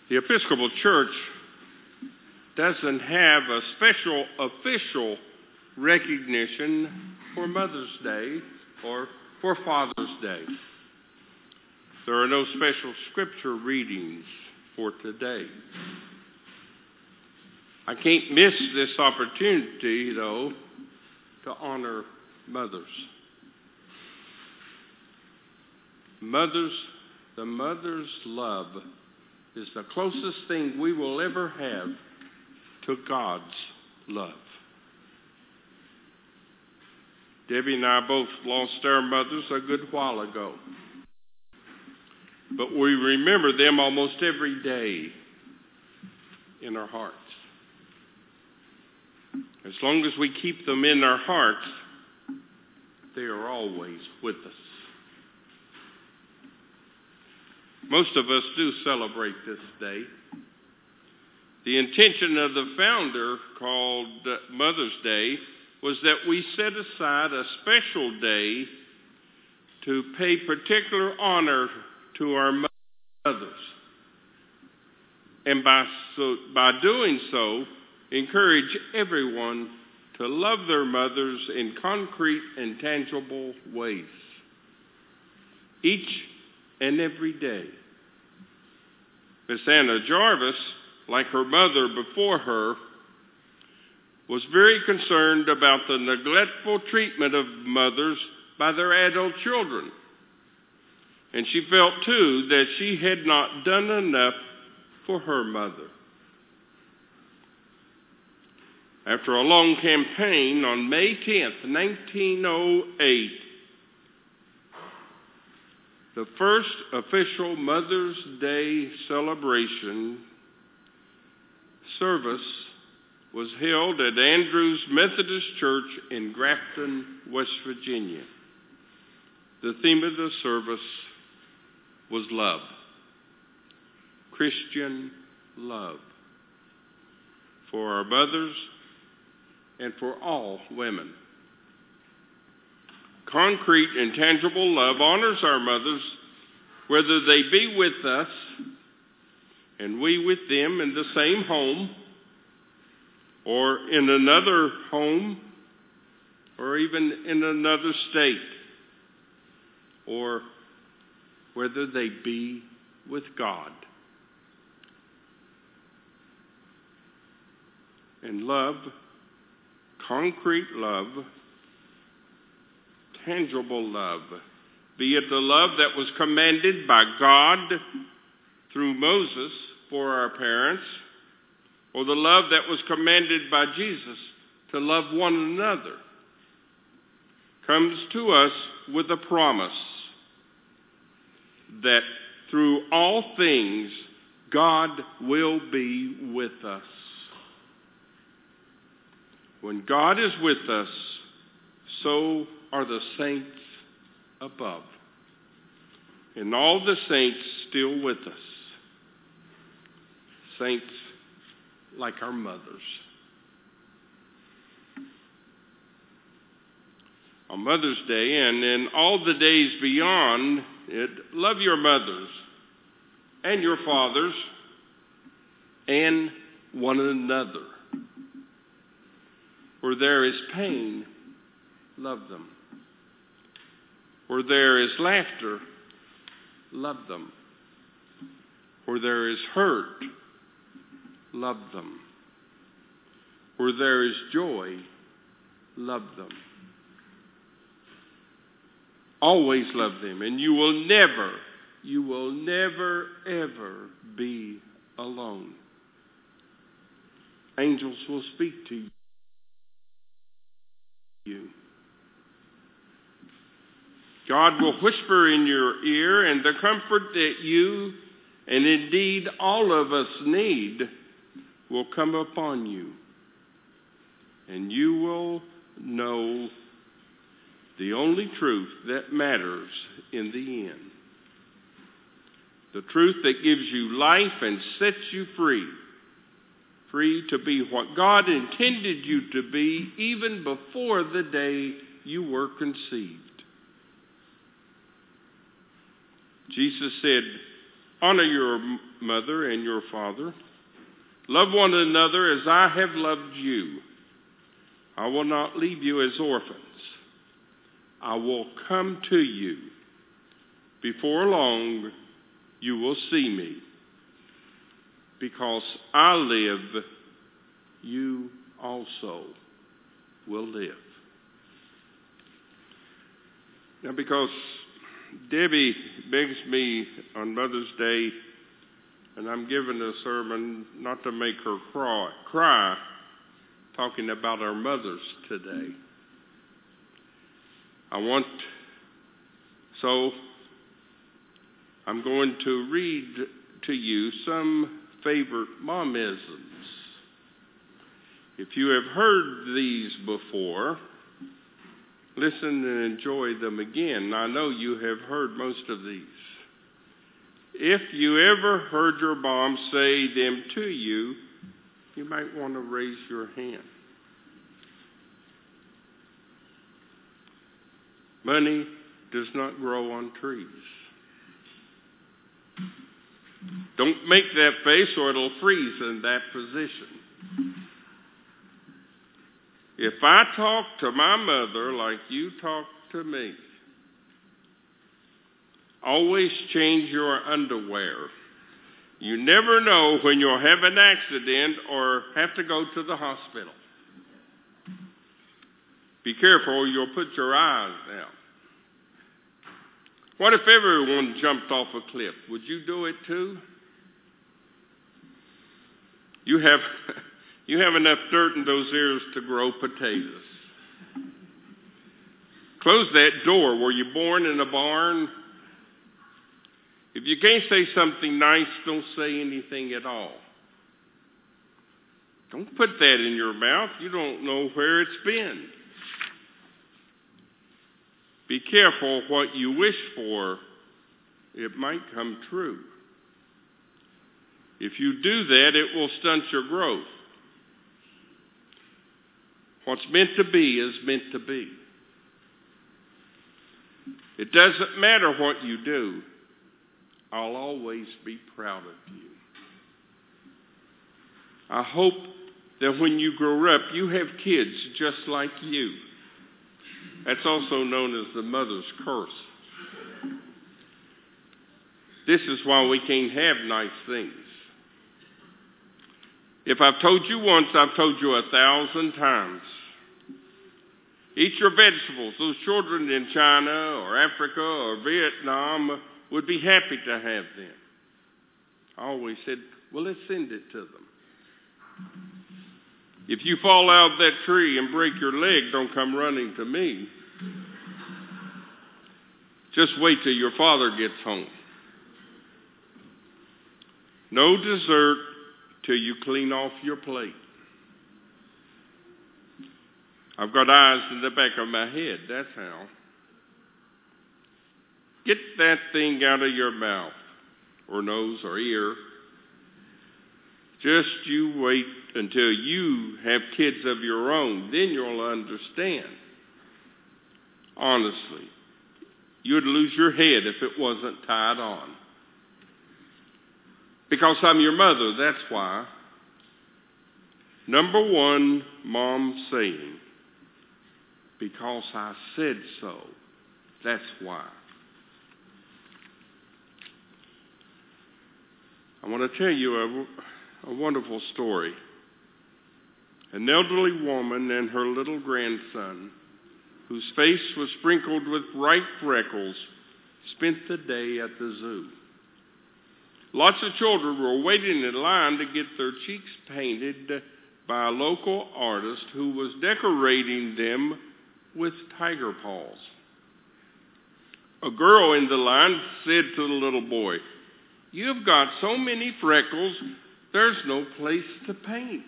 The Episcopal Church doesn't have a special official recognition for Mother's Day or for Father's Day. There are no special scripture readings for today. I can't miss this opportunity, though, to honor mothers. The mother's love is the closest thing we will ever have to God's love. Debbie and I both lost our mothers a good while ago. But we remember them almost every day in our hearts. As long as we keep them in our hearts, they are always with us. Most of us do celebrate this day. The intention of the founder, called Mother's Day, was that we set aside a special day to pay particular honor to our mothers. And by doing so, encourage everyone to love their mothers in concrete and tangible ways, each and every day. Miss Anna Jarvis, like her mother before her, was very concerned about the neglectful treatment of mothers by their adult children. And she felt, too, that she had not done enough for her mother. After a long campaign, on May 10th, 1908, the first official Mother's Day celebration service was held at Andrews Methodist Church in Grafton, West Virginia. The theme of the service was love, Christian love, for our mothers and for all women. Concrete and tangible love honors our mothers, whether they be with us and we with them in the same home, or in another home, or even in another state, or whether they be with God. And love, concrete love, tangible love, be it the love that was commanded by God through Moses for our parents, or the love that was commanded by Jesus to love one another, comes to us with a promise that through all things God will be with us. When God is with us, so are the saints above, and all the saints still with us. Saints like our mothers. On Mother's Day and in all the days beyond it, love your mothers and your fathers and one another. Where there is pain, love them. Where there is laughter, love them. Where there is hurt, love them. Where there is joy, love them. Always love them, and you will never, ever be alone. Angels will speak to you. God will whisper in your ear, and the comfort that you, and indeed all of us need, will come upon you. And you will know the only truth that matters in the end. The truth that gives you life and sets you free. Free to be what God intended you to be even before the day you were conceived. Jesus said, Honor your mother and your father. Love one another as I have loved you. I will not leave you as orphans. I will come to you. Before long, you will see me. Because I live, you also will live. Now, because Debbie begs me on Mother's Day, and I'm giving a sermon not to make her cry, talking about our mothers today. So I'm going to read to you some favorite momisms. If you have heard these before, listen and enjoy them again. I know you have heard most of these. If you ever heard your mom say them to you, you might want to raise your hand. Money does not grow on trees. Don't make that face or it'll freeze in that position. If I talk to my mother like you talk to me, always change your underwear. You never know when you'll have an accident or have to go to the hospital. Be careful, you'll put your eyes out. What if everyone jumped off a cliff? Would you do it too? You have enough dirt in those ears to grow potatoes. Close that door. Were you born in a barn? If you can't say something nice, don't say anything at all. Don't put that in your mouth. You don't know where it's been. Be careful what you wish for. It might come true. If you do that, it will stunt your growth. What's meant to be is meant to be. It doesn't matter what you do. I'll always be proud of you. I hope that when you grow up, you have kids just like you. That's also known as the mother's curse. This is why we can't have nice things. If I've told you once, I've told you 1,000 times. Eat your vegetables. Those children in China or Africa or Vietnam would be happy to have them. I always said, well, let's send it to them. If you fall out of that tree and break your leg, don't come running to me. Just wait till your father gets home. No dessert till you clean off your plate. I've got eyes in the back of my head, that's how. Get that thing out of your mouth, or nose, or ear. Just you wait until you have kids of your own, then you'll understand. Honestly, you'd lose your head if it wasn't tied on. Because I'm your mother, that's why. Number one, Mom saying, because I said so, that's why. I want to tell you a wonderful story. An elderly woman and her little grandson, whose face was sprinkled with bright freckles, spent the day at the zoo. Lots of children were waiting in line to get their cheeks painted by a local artist who was decorating them with tiger paws. A girl in the line said to the little boy, "You've got so many freckles, there's no place to paint."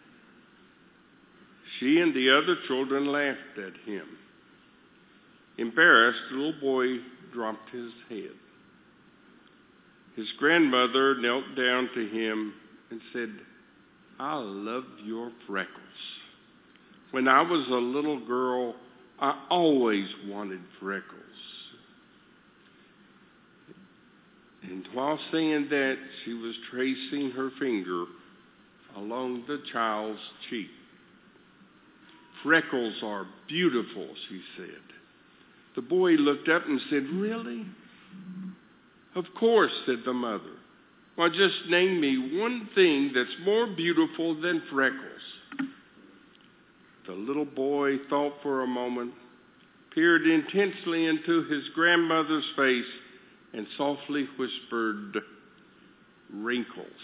She and the other children laughed at him. Embarrassed, the little boy dropped his head. His grandmother knelt down to him and said, "I love your freckles. When I was a little girl, I always wanted freckles." And while saying that, she was tracing her finger along the child's cheek. "Freckles are beautiful," she said. The boy looked up and said, "Really?" "Of course," said the mother. "Well, just name me one thing that's more beautiful than freckles." The little boy thought for a moment, peered intensely into his grandmother's face, and softly whispered, "Wrinkles."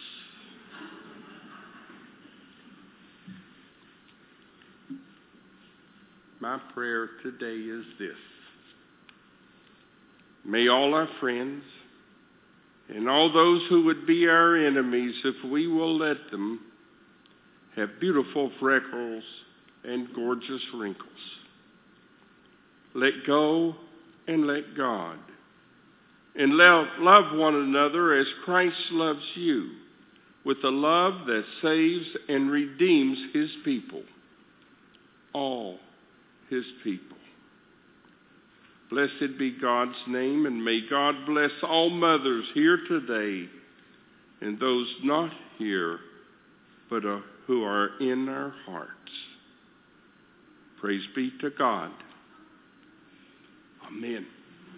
My prayer today is this: may all our friends and all those who would be our enemies, if we will let them, have beautiful freckles and gorgeous wrinkles. Let go and let God. And love one another as Christ loves you, with a love that saves and redeems his people, all his people. Blessed be God's name, and may God bless all mothers here today and those not here, but who are in our hearts. Praise be to God. Amen.